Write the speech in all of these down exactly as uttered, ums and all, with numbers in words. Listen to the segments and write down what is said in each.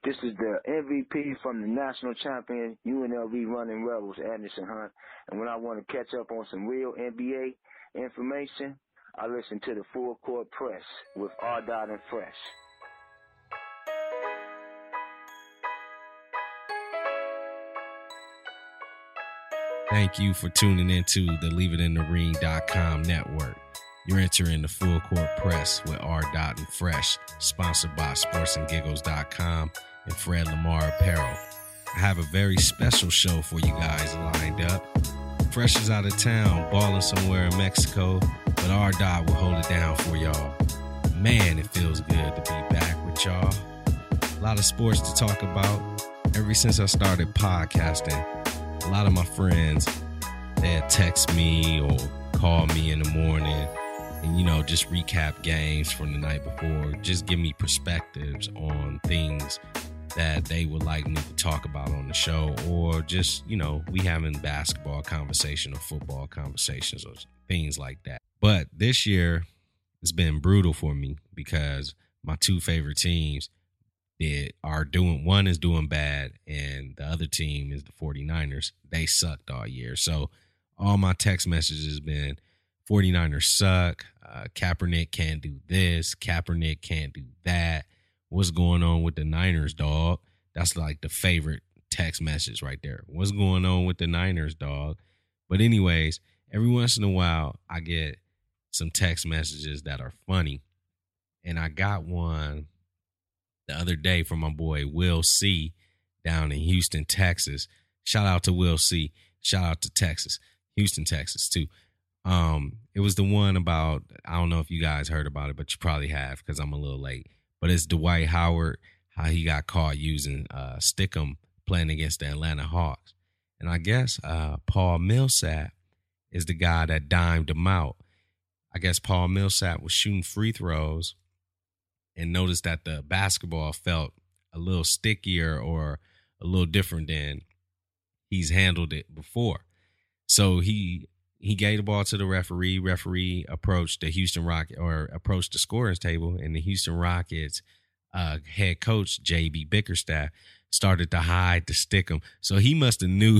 This is the M V P from the national champion U N L V Running Rebels, Anderson Hunt. And when I want to catch up on some real N B A information, I listen to the Full Court Press with R. Dot and Fresh. Thank you for tuning into the Leave It In The Ring dot com network. You're entering the Full Court Press with R. Dot and Fresh, sponsored by sports and giggles dot com and Fred Lamar Apparel. I have a very special show for you guys lined up. Fresh is out of town, balling somewhere in Mexico, but R. Dot will hold it down for y'all. Man, it feels good to be back with y'all. A lot of sports to talk about. Ever since I started podcasting, a lot of my friends, they'd text me or call me in the morning and, you know, just recap games from the night before. Just give me perspectives on things that they would like me to talk about on the show, or just, you know, we having basketball conversation or football conversations or things like that. But this year, it's been brutal for me because my two favorite teams that are doing, one is doing bad and the other team is the forty-niners. They sucked all year. So all my text messages has been forty-niners suck. Uh, Kaepernick can't do this. Kaepernick can't do that. What's going on with the Niners, dog? That's like the favorite text message right there. What's going on with the Niners, dog? But anyways, every once in a while, I get some text messages that are funny. And I got one the other day from my boy Will C down in Houston, Texas. Shout out to Will C. Shout out to Texas. Houston, Texas, too. Um, it was the one about, I don't know if you guys heard about it, but you probably have because I'm a little late. But it's Dwight Howard, how he got caught using uh, Stickum playing against the Atlanta Hawks. And I guess uh, Paul Millsap is the guy that dimed him out. I guess Paul Millsap was shooting free throws and noticed that the basketball felt a little stickier or a little different than he's handled it before. So he he gave the ball to the referee. Referee approached the Houston Rockets or approached the scorer's table, and the Houston Rockets uh, head coach J B Bickerstaff started to hide the stickum. So he must have knew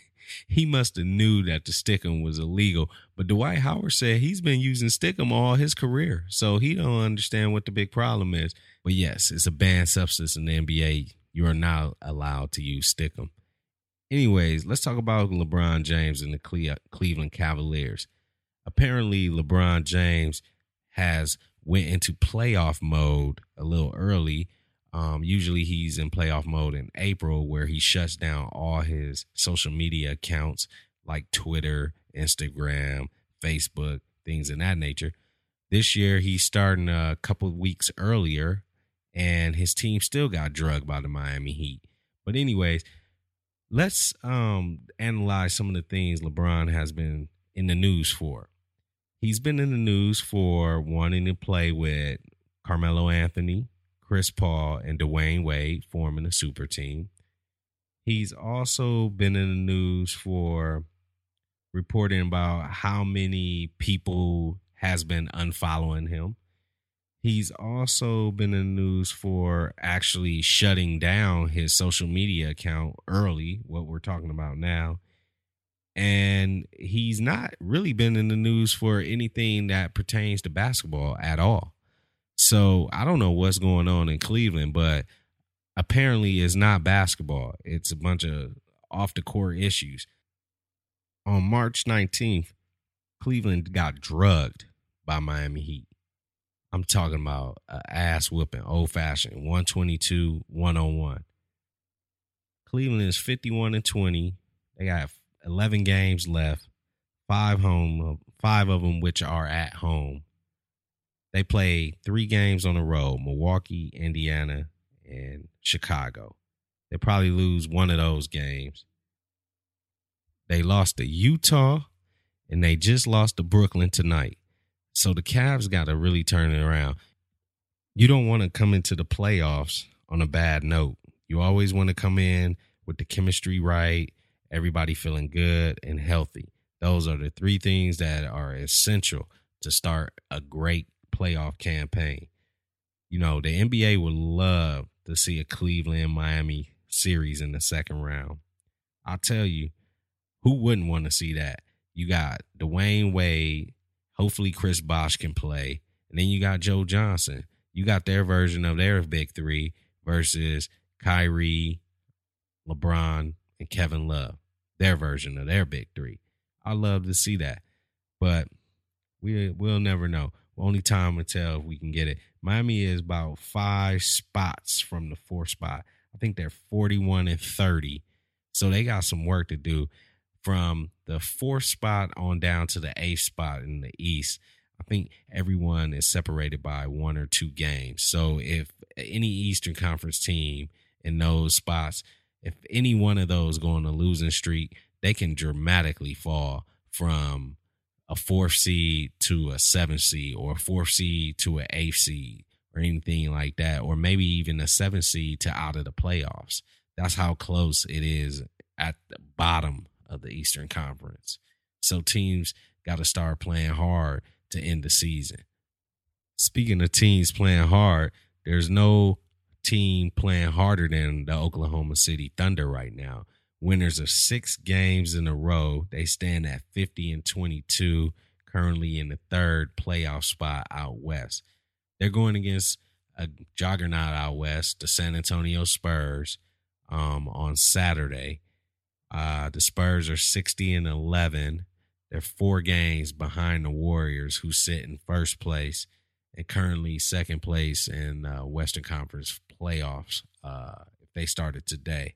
he must have knew that the stickum was illegal. But Dwight Howard said he's been using stickum all his career, so he don't understand what the big problem is. But yes, it's a banned substance in the N B A. You are not allowed to use stickum. Anyways, let's talk about LeBron James and the Cle- Cleveland Cavaliers. Apparently, LeBron James has went into playoff mode a little early. Um, usually he's in playoff mode in April, where he shuts down all his social media accounts like Twitter, Instagram, Facebook, things of that nature. This year, he's starting a couple of weeks earlier, and his team still got drugged by the Miami Heat. But anyways, let's um, analyze some of the things LeBron has been in the news for. He's been in the news for wanting to play with Carmelo Anthony, Chris Paul, and Dwayne Wade, forming a super team. He's also been in the news for reporting about how many people has been unfollowing him. He's also been in the news for actually shutting down his social media account early, what we're talking about now. And he's not really been in the news for anything that pertains to basketball at all. So I don't know what's going on in Cleveland, but apparently it's not basketball. It's a bunch of off-the-court issues. On March nineteenth, Cleveland got drugged by Miami Heat. I'm talking about an ass whooping, old fashioned, one twenty-two one oh one. Cleveland is fifty-one and twenty. They got eleven games left, five home, five of them which are at home. They play three games on the road: Milwaukee, Indiana, and Chicago. They probably lose one of those games. They lost to Utah, and they just lost to Brooklyn tonight. So the Cavs got to really turn it around. You don't want to come into the playoffs on a bad note. You always want to come in with the chemistry right, everybody feeling good and healthy. Those are the three things that are essential to start a great playoff campaign. You know, the N B A would love to see a Cleveland-Miami series in the second round. I'll tell you, who wouldn't want to see that? You got Dwayne Wade. Hopefully Chris Bosh can play. And then you got Joe Johnson. You got their version of their big three versus Kyrie, LeBron, and Kevin Love. Their version of their big three. I love to see that. But we, we'll never know. Only time will tell if we can get it. Miami is about five spots from the fourth spot. I think they're forty-one and thirty. So they got some work to do from the fourth spot on down to the eighth spot in the East. I think everyone is separated by one or two games. So if any Eastern Conference team in those spots, if any one of those go on a losing streak, they can dramatically fall from a fourth seed to a seventh seed, or a fourth seed to an eighth seed, or anything like that, or maybe even a seventh seed to out of the playoffs. That's how close it is at the bottom of the Eastern Conference. So teams got to start playing hard to end the season. Speaking of teams playing hard, there's no team playing harder than the Oklahoma City Thunder right now. Winners of six games in a row. They stand at fifty and twenty-two, currently in the third playoff spot out west. They're going against a juggernaut out west, the San Antonio Spurs, um, on Saturday. Uh, the Spurs are sixty and eleven. They're four games behind the Warriors, who sit in first place and currently second place in uh, Western Conference playoffs uh, if they started today.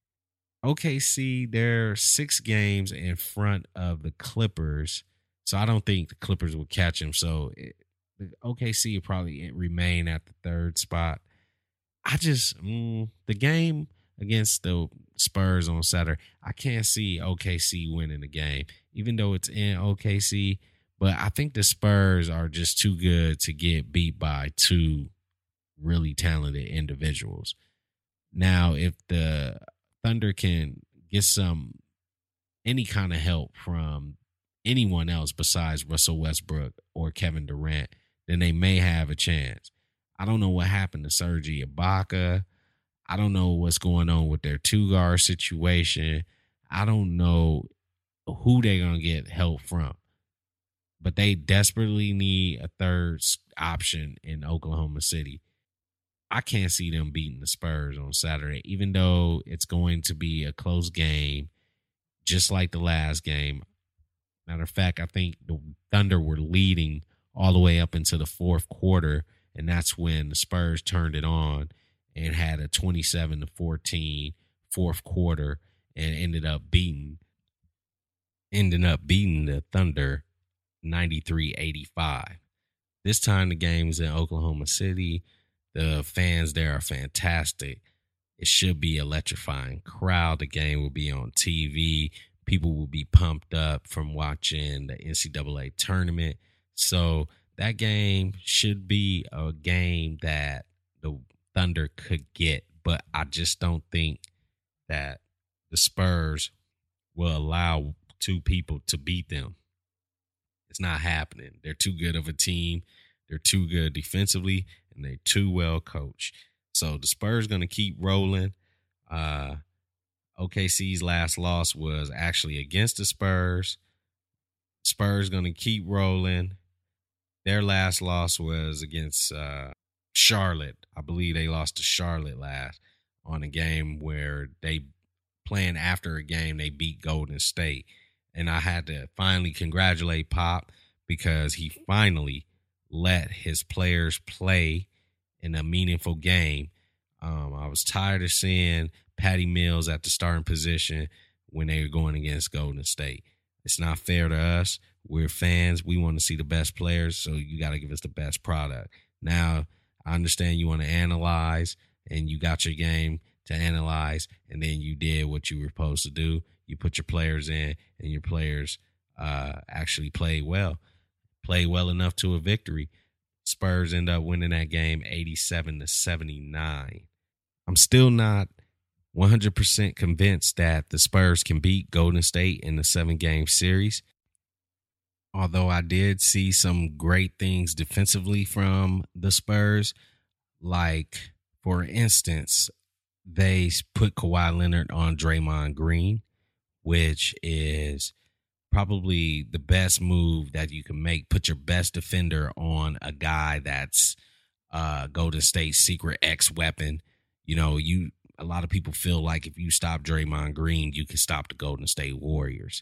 O K C, they're six games in front of the Clippers, so I don't think the Clippers will catch them. So it, the O K C will probably remain at the third spot. I just, mm, the game against the Spurs on Saturday, I can't see O K C winning the game, even though it's in O K C. But I think the Spurs are just too good to get beat by two really talented individuals. Now, if the Thunder can get some, any kind of help from anyone else besides Russell Westbrook or Kevin Durant, then they may have a chance. I don't know what happened to Serge Ibaka. I don't know what's going on with their two-guard situation. I don't know who they're going to get help from. But they desperately need a third option in Oklahoma City. I can't see them beating the Spurs on Saturday, even though it's going to be a close game, just like the last game. Matter of fact, I think the Thunder were leading all the way up into the fourth quarter, and that's when the Spurs turned it on and had a twenty-seven to fourteen fourth quarter and ended up beating, ended up beating the Thunder ninety-three eighty-five. This time the game was in Oklahoma City. The fans there are fantastic. It should be electrifying crowd. The game will be on T V. People will be pumped up from watching the N C double A tournament. So that game should be a game that the Thunder could get. But I just don't think that the Spurs will allow two people to beat them. It's not happening. They're too good of a team. They're too good defensively, and they're too well coached. So the Spurs going to keep rolling. Uh, O K C's last loss was actually against the Spurs. Spurs going to keep rolling. Their last loss was against uh, Charlotte. I believe they lost to Charlotte last on a game where they, playing after a game, they beat Golden State. And I had to finally congratulate Pop because he finally let his players play in a meaningful game. Um, I was tired of seeing Patty Mills at the starting position when they were going against Golden State. It's not fair to us. We're fans. We want to see the best players, so you got to give us the best product. Now, I understand you want to analyze, and you got your game to analyze, and then you did what you were supposed to do. You put your players in, and your players uh, actually played well. Played well enough to a victory. Spurs end up winning that game eighty-seven to seventy-nine. I'm still not one hundred percent convinced that the Spurs can beat Golden State in the seven-game series. Although I did see some great things defensively from the Spurs, like For instance, they put Kawhi Leonard on Draymond Green, which is probably the best move that you can make. Put your best defender on a guy that's uh, Golden State's secret X weapon. You know, you a lot of people feel like if you stop Draymond Green, you can stop the Golden State Warriors.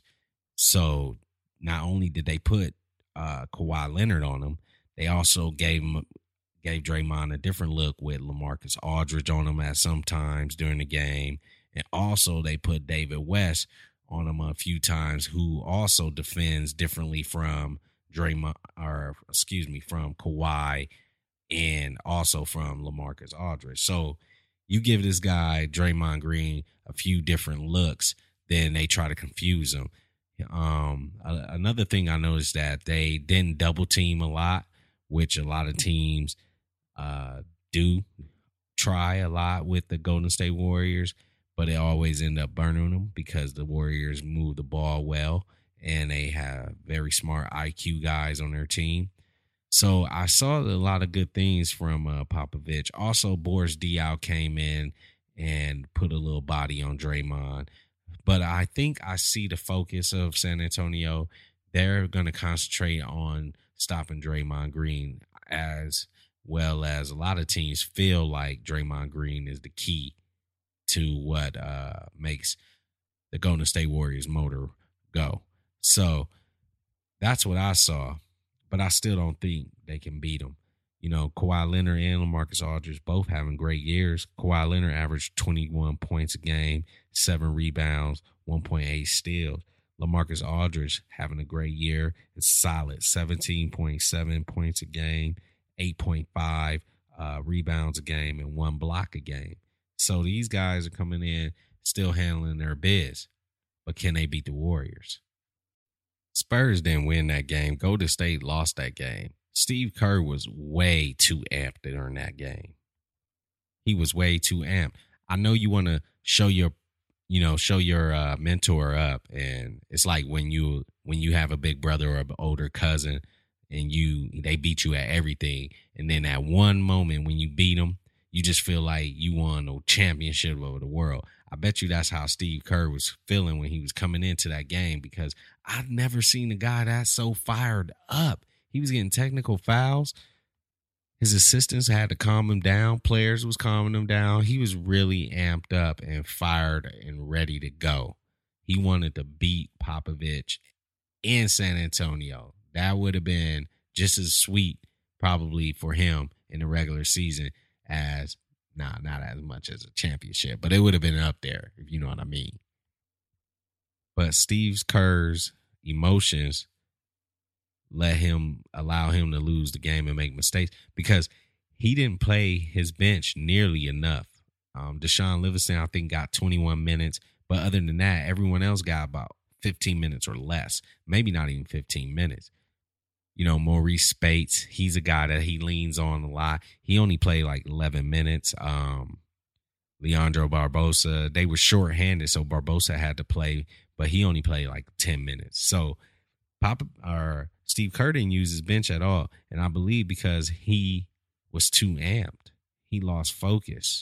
So not only did they put uh, Kawhi Leonard on him, they also gave him gave Draymond a different look with LaMarcus Aldridge on him at some times during the game. And also they put David West on him a few times, who also defends differently from Draymond, or excuse me, from Kawhi and also from LaMarcus Aldridge. So you give this guy, Draymond Green, a few different looks, then they try to confuse him. Um, another thing I noticed that they didn't double team a lot, which a lot of teams uh, do try a lot with the Golden State Warriors, but they always end up burning them because the Warriors move the ball well and they have very smart I Q guys on their team. So I saw a lot of good things from uh, Popovich. Also, Boris Diaw came in and put a little body on Draymond. But I think I see the focus of San Antonio. They're going to concentrate on stopping Draymond Green, as well as a lot of teams feel like Draymond Green is the key to what uh, makes the Golden State Warriors motor go. So that's what I saw, but I still don't think they can beat them. You know, Kawhi Leonard and LaMarcus Aldridge both having great years. Kawhi Leonard averaged twenty-one points a game, seven rebounds, one point eight steals. LaMarcus Aldridge having a great year. It's solid, seventeen point seven points a game, eight point five uh, rebounds a game, and one block a game. So these guys are coming in still handling their biz. But can they beat the Warriors? Spurs didn't win that game. Golden State lost that game. Steve Kerr was way too amped during that game. He was way too amped. I know you want to show your, you know, show your uh, mentor up, and it's like when you when you have a big brother or an older cousin, and you they beat you at everything, and then at one moment when you beat them, you just feel like you won a championship over the world. I bet you that's how Steve Kerr was feeling when he was coming into that game, because I've never seen a guy that's so fired up. He was getting technical fouls. His assistants had to calm him down. Players was calming him down. He was really amped up and fired and ready to go. He wanted to beat Popovich in San Antonio. That would have been just as sweet probably for him in the regular season as, nah, not as much as a championship, but it would have been up there, if you know what I mean. But Steve Kerr's emotions let him allow him to lose the game and make mistakes, because he didn't play his bench nearly enough. Um, Deshaun Livingston, I think, got twenty-one minutes, but other than that, everyone else got about fifteen minutes or less, maybe not even fifteen minutes. You know, Maurice Spates, he's a guy that he leans on a lot. He only played like eleven minutes. Um, Leandro Barbosa, they were shorthanded, so Barbosa had to play, but he only played like ten minutes. So Papa or Steve Kerr didn't use his bench at all, and I believe because he was too amped. He lost focus.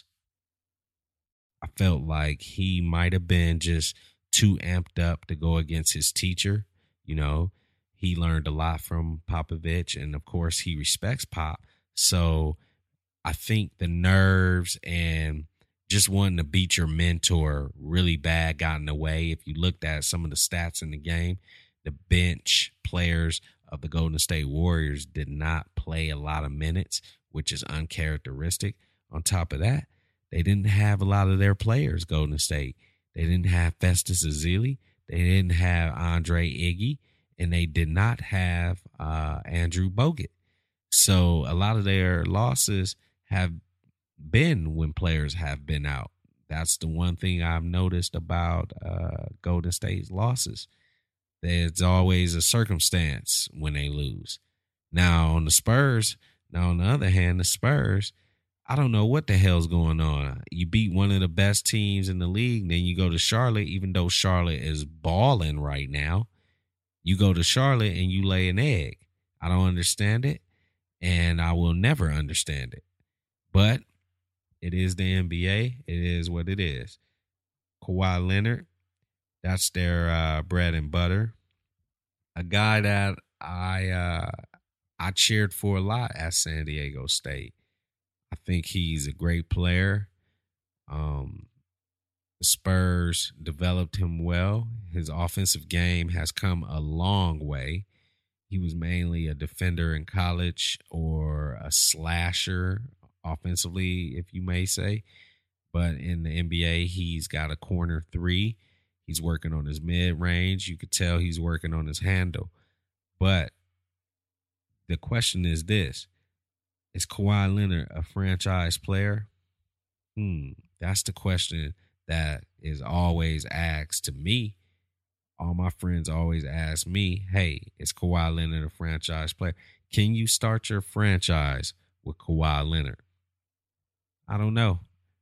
I felt like he might have been just too amped up to go against his teacher. You know, he learned a lot from Popovich, and of course he respects Pop. So I think the nerves and just wanting to beat your mentor really bad got in the way. If you looked at some of the stats in the game, the bench players of the Golden State Warriors did not play a lot of minutes, which is uncharacteristic. On top of that, they didn't have a lot of their players, Golden State. They didn't have Festus Ezeli. They didn't have Andre Iguodala, and they did not have uh, Andrew Bogut. So a lot of their losses have been when players have been out. That's the one thing I've noticed about uh, Golden State's losses. There's always a circumstance when they lose. Now, on the Spurs, now on the other hand, the Spurs, I don't know what the hell's going on. You beat one of the best teams in the league, then you go to Charlotte, even though Charlotte is balling right now. You go to Charlotte and you lay an egg. I don't understand it, and I will never understand it. But it is the N B A. It is what it is. Kawhi Leonard, that's their uh, bread and butter. A guy that I uh, I cheered for a lot at San Diego State. I think he's a great player. Um, the Spurs developed him well. His offensive game has come a long way. He was mainly a defender in college or a slasher offensively, if you may say. But in the N B A, he's got a corner three. He's working on his mid-range. You could tell he's working on his handle. But the question is this. Is Kawhi Leonard a franchise player? Hmm, that's the question that is always asked to me. All my friends always ask me, hey, is Kawhi Leonard a franchise player? Can you start your franchise with Kawhi Leonard? I don't know.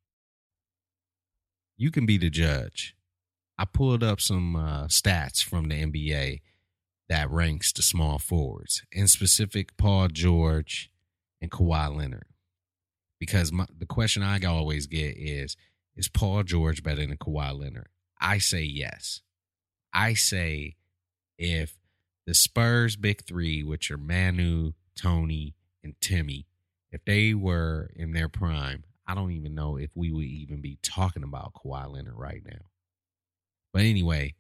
You can be the judge. I pulled up some uh, stats from the N B A that ranks the small forwards, in specific Paul George and Kawhi Leonard. Because my, the question I always get is, is Paul George better than Kawhi Leonard? I say yes. I say if the Spurs big three, which are Manu, Tony, and Timmy, if they were in their prime, I don't even know if we would even be talking about Kawhi Leonard right now. But anyway,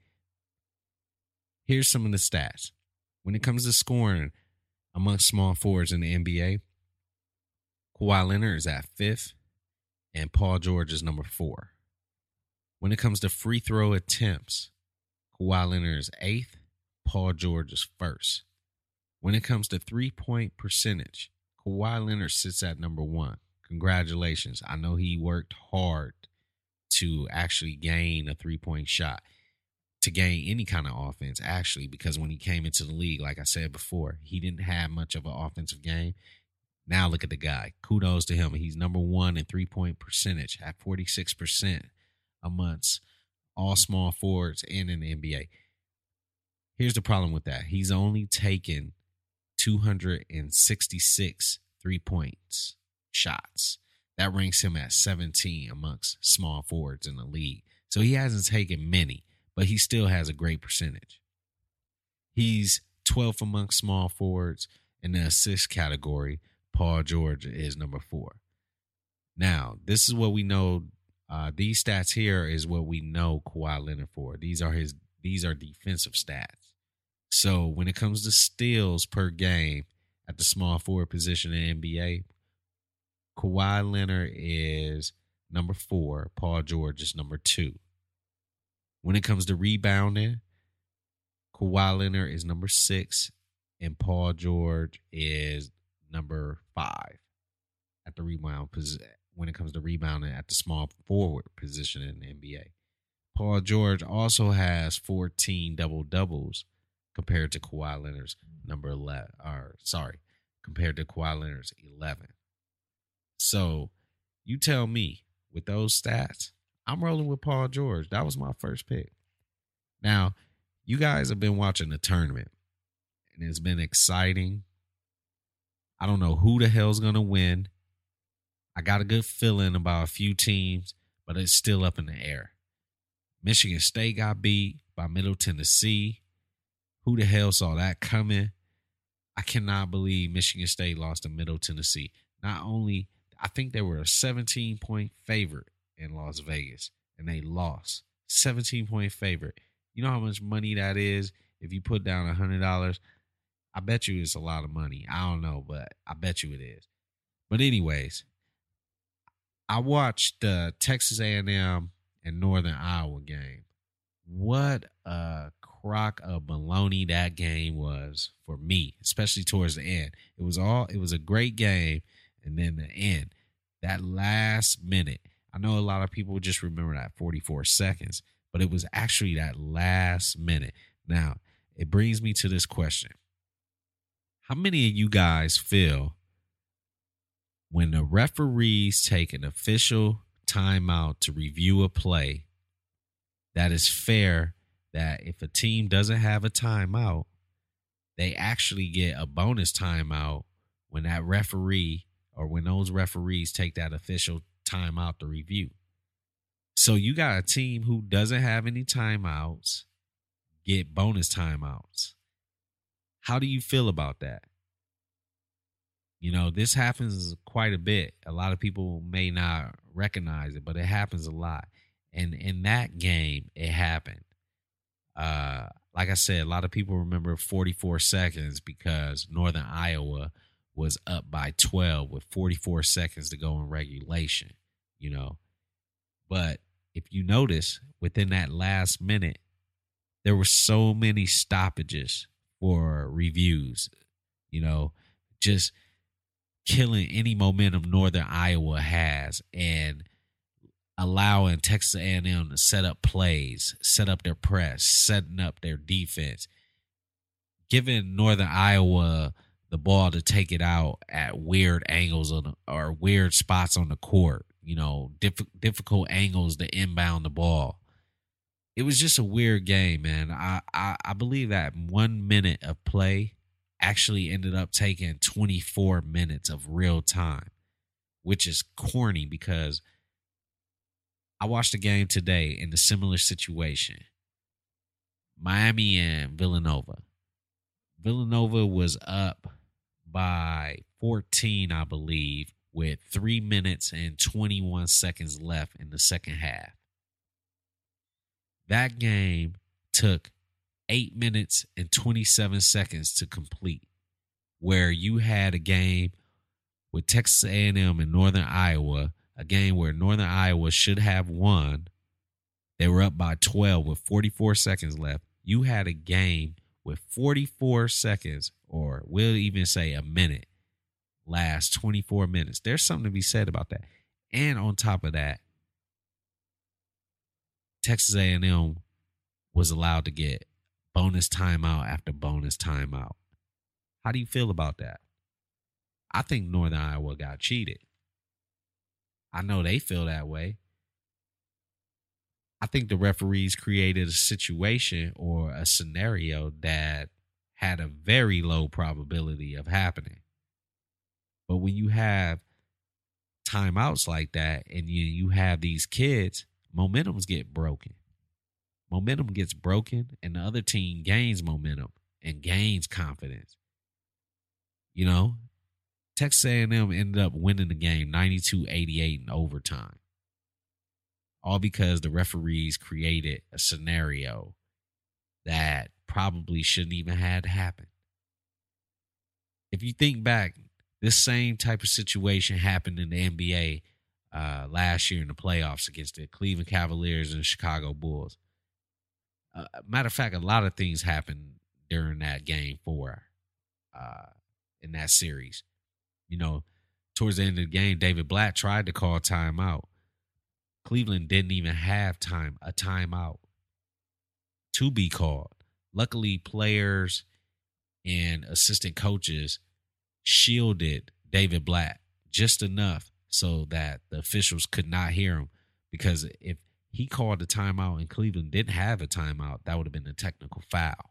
here's some of the stats. When it comes to scoring amongst small forwards in the N B A, Kawhi Leonard is at fifth, and Paul George is number four. When it comes to free throw attempts, Kawhi Leonard is eighth, Paul George is first. When it comes to three-point percentage, Kawhi Leonard sits at number one. Congratulations. I know he worked hard to actually gain a three-point shot, to gain any kind of offense, actually, because when he came into the league, like I said before, he didn't have much of an offensive game. Now look at the guy. Kudos to him. He's number one in three-point percentage at forty-six percent amongst all small forwards and in the N B A. Here's the problem with that. He's only taken two hundred sixty-six three-points shots. That ranks him at seventeen amongst small forwards in the league. So he hasn't taken many, but he still has a great percentage. He's twelfth amongst small forwards. In the assist category, Paul George is number four. Now, this is what we know. Uh, these stats here is what we know Kawhi Leonard for. These are his. These are defensive stats. So when it comes to steals per game at the small forward position in the N B A, Kawhi Leonard is number four. Paul George is number two. When it comes to rebounding, Kawhi Leonard is number six, and Paul George is number five at the rebound position. When it comes to rebounding at the small forward position in the N B A. Paul George also has fourteen double-doubles compared to Kawhi Leonard's number eleven. Or, sorry, compared to Kawhi Leonard's eleven. So, you tell me, with those stats, I'm rolling with Paul George. That was my first pick. Now, you guys have been watching the tournament, and it's been exciting. I don't know who the hell's going to win. I got a good feeling about a few teams, but it's still up in the air. Michigan State got beat by Middle Tennessee. Who the hell saw that coming? I cannot believe Michigan State lost to Middle Tennessee. Not only, I think they were a seventeen-point favorite in Las Vegas, and they lost. seventeen-point favorite. You know how much money that is if you put down one hundred dollars? I bet you it's a lot of money. I don't know, but I bet you it is. But anyways, I watched the Texas A and M and Northern Iowa game. What a crock of baloney that game was for me, especially towards the end. It was all it was a great game, and then the end, that last minute. I know a lot of people just remember that forty-four seconds, but it was actually that last minute. Now, it brings me to this question. How many of you guys feel when the referees take an official timeout to review a play, that is fair that if a team doesn't have a timeout, they actually get a bonus timeout when that referee or when those referees take that official timeout to review. So you got a team who doesn't have any timeouts get bonus timeouts. How do you feel about that? You know, this happens quite a bit. A lot of people may not recognize it, but it happens a lot. And in that game, it happened. Uh, like I said, a lot of people remember forty-four seconds because Northern Iowa was up by twelve with forty-four seconds to go in regulation, you know. But if you notice, within that last minute, there were so many stoppages for reviews, you know, just killing any momentum Northern Iowa has and allowing Texas A and M to set up plays, set up their press, setting up their defense, giving Northern Iowa the ball to take it out at weird angles on the, or weird spots on the court, you know, diff- difficult angles to inbound the ball. It was just a weird game, man. I, I, I believe that one minute of play actually ended up taking twenty-four minutes of real time, which is corny because I watched a game today in a similar situation. Miami and Villanova. Villanova was up by fourteen, I believe, with three minutes and twenty-one seconds left in the second half. That game took eight minutes and twenty-seven seconds to complete, where you had a game with Texas A and M and Northern Iowa, a game where Northern Iowa should have won. They were up by twelve with forty-four seconds left. You had a game with forty-four seconds, or we'll even say a minute, last twenty-four minutes. There's something to be said about that. And on top of that, Texas A and M was allowed to get bonus timeout after bonus timeout. How do you feel about that? I think Northern Iowa got cheated. I know they feel that way. I think the referees created a situation or a scenario that had a very low probability of happening. But when you have timeouts like that and you, you have these kids, momentums get broken. Momentum gets broken and the other team gains momentum and gains confidence. You know, Texas A and M ended up winning the game ninety-two eighty-eight in overtime. All because the referees created a scenario that probably shouldn't even have happen. If you think back, this same type of situation happened in the N B A uh, last year in the playoffs against the Cleveland Cavaliers and the Chicago Bulls. Uh, matter of fact, a lot of things happened during that game four uh, in that series. You know, towards the end of the game, David Blatt tried to call timeout. Cleveland didn't even have time a timeout to be called. Luckily, players and assistant coaches shielded David Blatt just enough so that the officials could not hear him. Because if he called a timeout and Cleveland didn't have a timeout, that would have been a technical foul.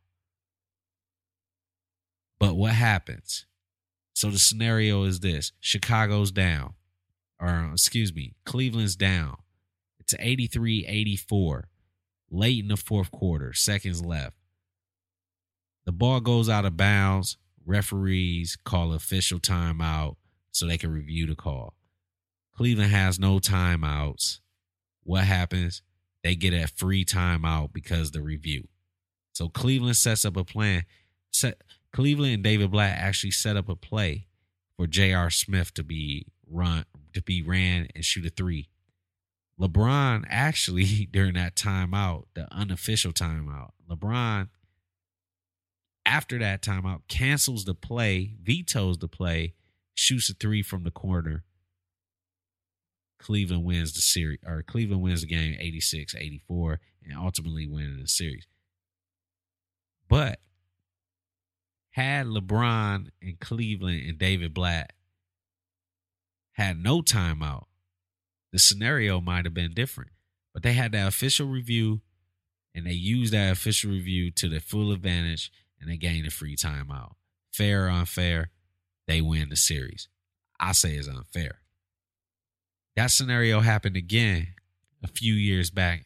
But what happens? So the scenario is this. Chicago's down. Or, excuse me, Cleveland's down. It's eighty-three eighty-four. Late in the fourth quarter, seconds left. The ball goes out of bounds. Referees call official timeout so they can review the call. Cleveland has no timeouts. What happens? They get a free timeout because of the review. So Cleveland sets up a plan. Set, Cleveland and David Blatt actually set up a play for J R. Smith to be run, to be ran and shoot a three. LeBron actually, during that timeout, the unofficial timeout, LeBron, after that timeout, cancels the play, vetoes the play, shoots a three from the corner. Cleveland wins the series, or Cleveland wins the game eighty-six eighty-four and ultimately wins the series. But had LeBron and Cleveland and David Blatt had no timeout, the scenario might have been different. But they had that official review, and they used that official review to their full advantage, and they gained a free timeout. Fair or unfair, they win the series. I say it's unfair. That scenario happened again a few years back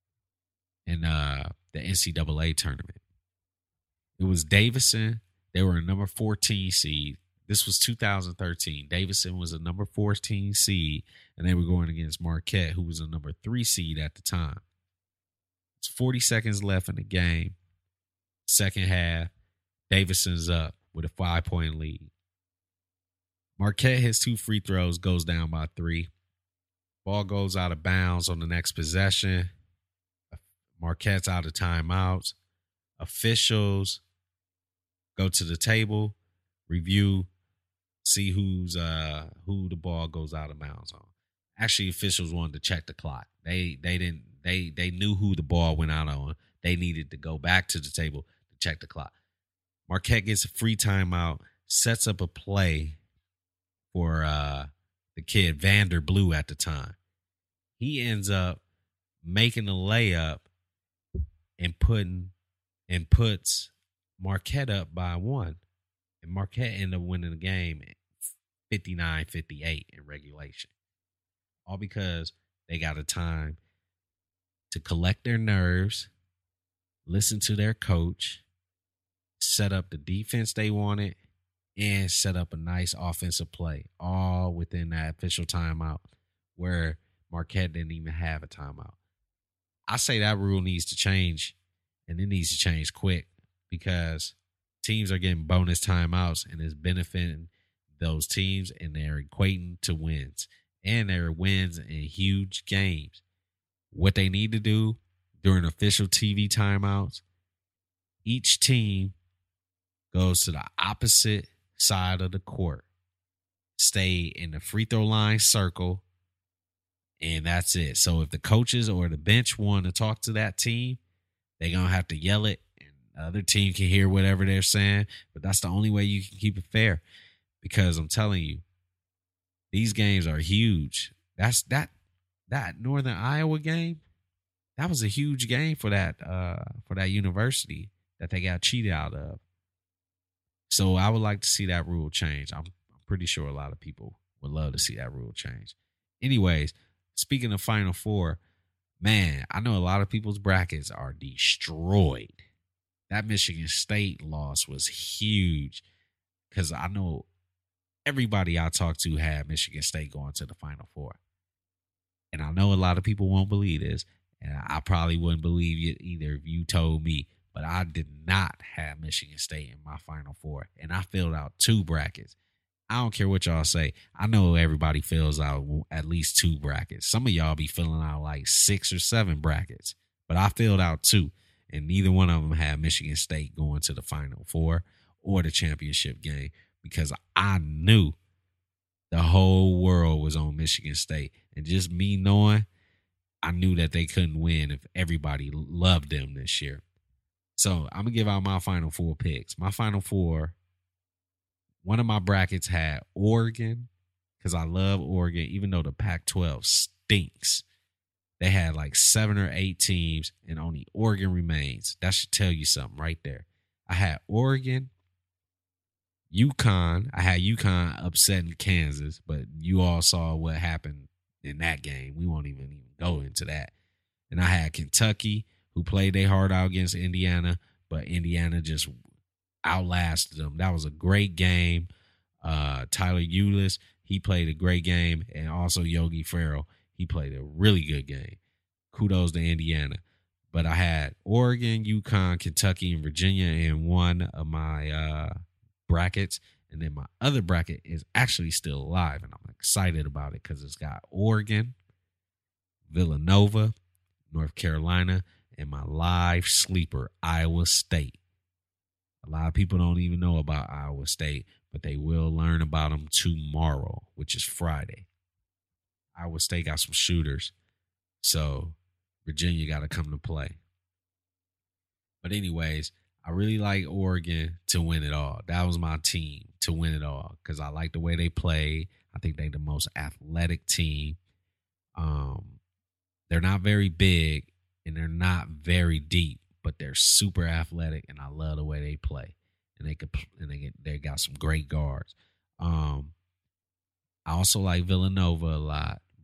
in uh, the N C double A tournament. It was Davidson. They were a number fourteen seed. This was two thousand thirteen. Davidson was a number fourteen seed, and they were going against Marquette, who was a number three seed at the time. It's forty seconds left in the game. Second half, Davidson's up with a five-point lead. Marquette hits two free throws, goes down by three. Ball goes out of bounds on the next possession. Marquette's out of timeouts. Officials go to the table, review, see who's uh who the ball goes out of bounds on. Actually, officials wanted to check the clock. They they didn't they they knew who the ball went out on. They needed to go back to the table to check the clock. Marquette gets a free timeout, sets up a play for uh the kid Vander Blue at the time. He ends up making a layup and putting and puts Marquette up by one. And Marquette ended up winning the game fifty-nine fifty-eight in regulation. All because they got a time to collect their nerves, listen to their coach, set up the defense they wanted, and set up a nice offensive play, all within that official timeout where Marquette didn't even have a timeout. I say that rule needs to change, and it needs to change quick because teams are getting bonus timeouts, and it's benefiting those teams, and they're equating to wins. And they're wins in huge games. What they need to do during official T V timeouts, each team goes to the opposite side of the court, stay in the free throw line circle, and that's it. So if the coaches or the bench want to talk to that team, they're going to have to yell it, and the other team can hear whatever they're saying, but that's the only way you can keep it fair, because I'm telling you, these games are huge. That's that that Northern Iowa game, that was a huge game for that uh, for that university that they got cheated out of. So I would like to see that rule change. I'm, I'm pretty sure a lot of people would love to see that rule change. Anyways, speaking of Final Four, man, I know a lot of people's brackets are destroyed. That Michigan State loss was huge because I know everybody I talked to had Michigan State going to the Final Four. And I know a lot of people won't believe this, and I probably wouldn't believe it either if you told me, but I did not have Michigan State in my Final Four, and I filled out two brackets. I don't care what y'all say. I know everybody fills out at least two brackets. Some of y'all be filling out like six or seven brackets, but I filled out two, and neither one of them had Michigan State going to the Final Four or the championship game because I knew the whole world was on Michigan State. And just me knowing, I knew that they couldn't win if everybody loved them this year. So I'm going to give out my Final Four picks. My Final Four, one of my brackets had Oregon, because I love Oregon, even though the Pac twelve stinks. They had like seven or eight teams, and only Oregon remains. That should tell you something right there. I had Oregon, UConn. I had UConn upsetting Kansas, but you all saw what happened in that game. We won't even, even go into that. And I had Kentucky, who played their heart out against Indiana, but Indiana just outlasted them. That was a great game. Uh, Tyler Ulis, he played a great game, and also Yogi Ferrell, he played a really good game. Kudos to Indiana. But I had Oregon, UConn, Kentucky, and Virginia in one of my uh, brackets. And then my other bracket is actually still alive, and I'm excited about it because it's got Oregon, Villanova, North Carolina, and my live sleeper, Iowa State. A lot of people don't even know about Iowa State, but they will learn about them tomorrow, which is Friday. Iowa State got some shooters, so Virginia got to come to play. But anyways, I really like Oregon to win it all. That was my team to win it all because I like the way they play. I think they're the most athletic team. Um, they're not very big and they're not very deep, but they're super athletic, and I love the way they play. And they could, and they get, they got some great guards. Um, I also like Villanova a lot,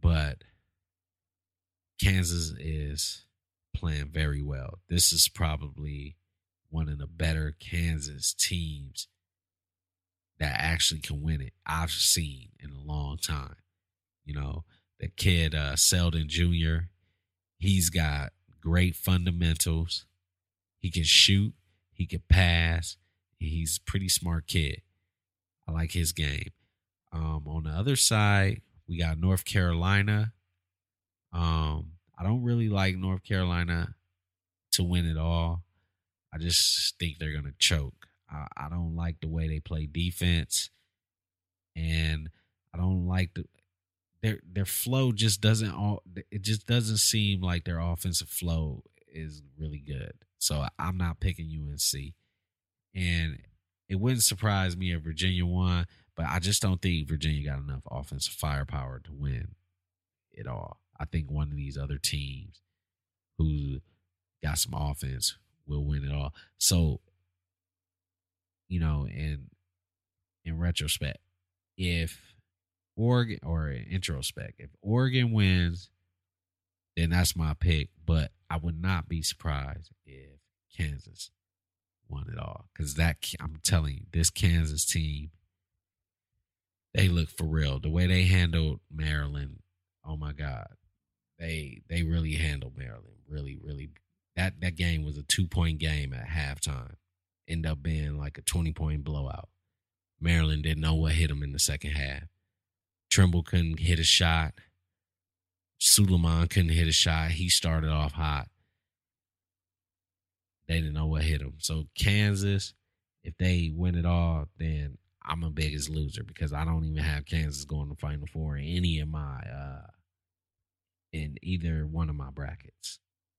but Kansas is playing very well. This is probably one of the better Kansas teams that actually can win it I've seen in a long time. You know, the kid uh, Selden Junior, he's got great fundamentals. He can shoot. He can pass. He's a pretty smart kid. I like his game. Um, on the other side, we got North Carolina. Um, I don't really like North Carolina to win it all. I just think they're going to choke. I, I don't like the way they play defense. And I don't like the their their flow just doesn't all it just doesn't seem like their offensive flow is really good. So I'm not picking U N C. And it wouldn't surprise me if Virginia won, but I just don't think Virginia got enough offensive firepower to win it all. I think one of these other teams who got some offense will win it all. So, you know, in in retrospect, if Oregon, or in introspect, if Oregon wins, then that's my pick. But I would not be surprised if Kansas won it all, because that, I'm telling you, this Kansas team, they look for real. The way they handled Maryland, oh my God, they they really handled Maryland. Really, really, that that game was a two point game at halftime. Ended up being like a twenty point blowout. Maryland didn't know what hit them in the second half. Trimble couldn't hit a shot. Suleiman couldn't hit a shot. He started off hot. They didn't know what hit him. So Kansas, if they win it all, then I'm a biggest loser, because I don't even have Kansas going to Final Four in any of my, uh, in either one of my brackets.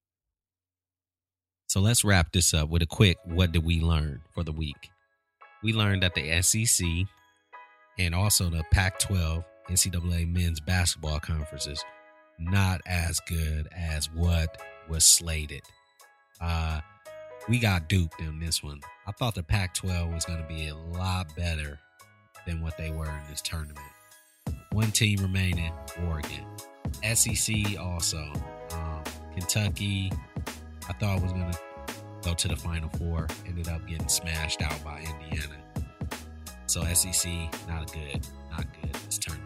So let's wrap this up with a quick, what did we learn for the week? We learned that the S E C and also the Pac twelve N C double A men's basketball conferences not as good as what was slated. Uh, we got duped in this one. I thought the Pac twelve was going to be a lot better than what they were in this tournament. One team remaining, Oregon. S E C also. Um, Kentucky, I thought was going to go to the Final Four. Ended up getting smashed out by Indiana. So S E C, not a good, not good this tournament.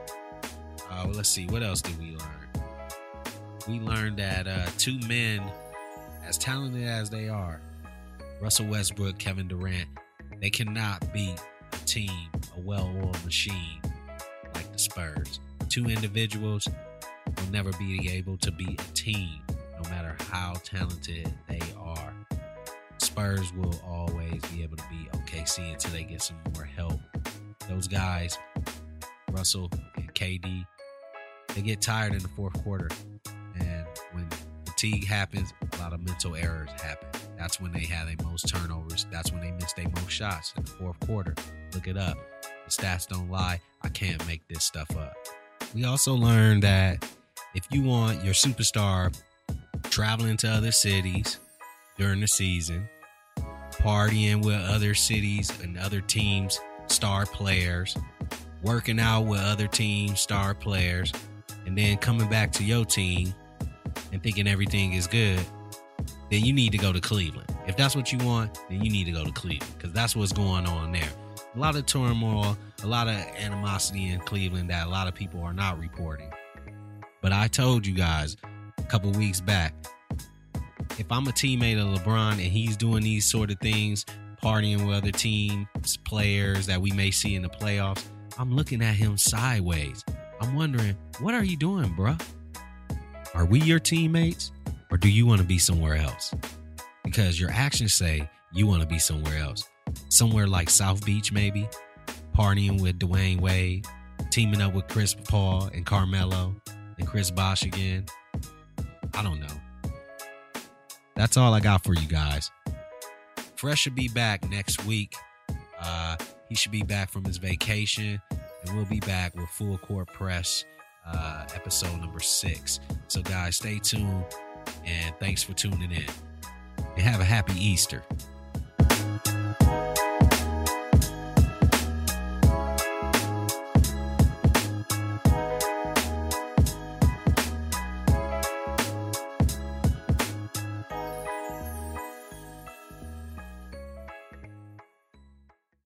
Uh, well, let's see. What else did we learn? We learned that uh, two men, as talented as they are, Russell Westbrook, Kevin Durant, they cannot beat a team, a well-oiled machine like the Spurs. Two individuals will never be able to beat a team, no matter how talented they are. Spurs will always be able to beat O K C until they get some more help. Those guys, Russell and K D, they get tired in the fourth quarter. And when fatigue happens, a lot of mental errors happen. That's when they have their most turnovers. That's when they miss their most shots in the fourth quarter. Look it up. The stats don't lie. I can't make this stuff up. We also learned that if you want your superstar traveling to other cities during the season, partying with other cities and other teams' star players, working out with other teams' star players, and then coming back to your team and thinking everything is good, then you need to go to Cleveland. If that's what you want, then you need to go to Cleveland, because that's what's going on there. A lot of turmoil, a lot of animosity in Cleveland that a lot of people are not reporting. But I told you guys a couple weeks back, if I'm a teammate of LeBron and he's doing these sort of things, partying with other teams, players that we may see in the playoffs, I'm looking at him sideways. I'm wondering, what are you doing, bruh? Are we your teammates, or do you want to be somewhere else? Because your actions say you want to be somewhere else. Somewhere like South Beach, maybe, partying with Dwayne Wade, teaming up with Chris Paul and Carmelo and Chris Bosh again. I don't know. That's all I got for you guys. Fresh should be back next week. Uh, he should be back from his vacation, and we'll be back with Full Court Press uh, episode number six. So, guys, stay tuned, and thanks for tuning in. And have a happy Easter.